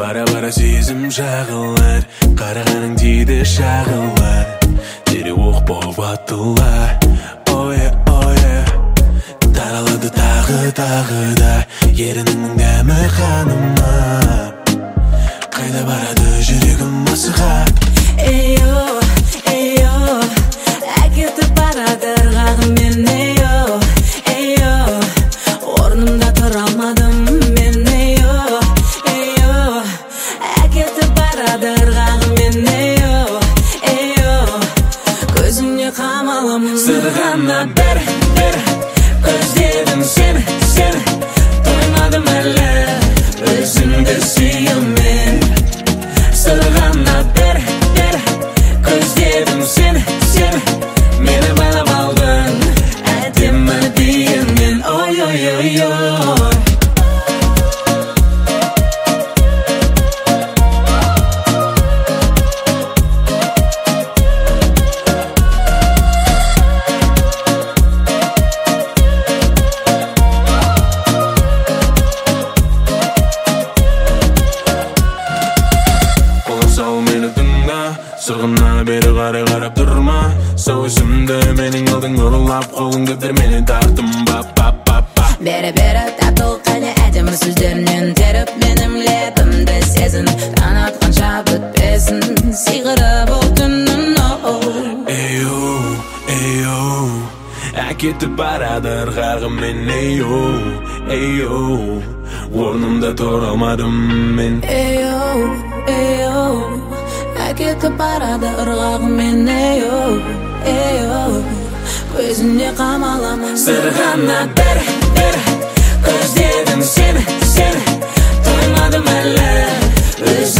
Бара-бара сезім жағылар, қарағаның дейді шағылар, дере оқ боп атылар. Таралады тағы да ерініңнің дәмі қаныма. Қайда барады жүрегім асыға. Эйо, әкетіп барады ырғағымен. Эйо, орнымда тұра алмадым мен. Эйо, әкетіп барады ырғағымен. Эйо, көзіңе қамаламын. Сырғана бер көздедім сені, тоймадым әлі өзіңді сүйумен. Сырғана бер көздедім сені, мені байлап алдың әдемі биіңмен. Ой. Сырғына бері қарап тұрма, сөзімді менің алдың ұрлап, қолыңды бер мені тартым ба. Бері татыл қане әдемі сөздерінен теріп менің лебімді сезін. Таң атқанша бітпесін сиғырып ол түннің. Эйо, әкетіп барады ырғағымен. Эйо, орнымда тұра алмадым мен. Эйо, әкетіп барады ырғағымен. Эйо, көзіне қамаламын. Сырғана бер көздедім сені, тоймадым әлі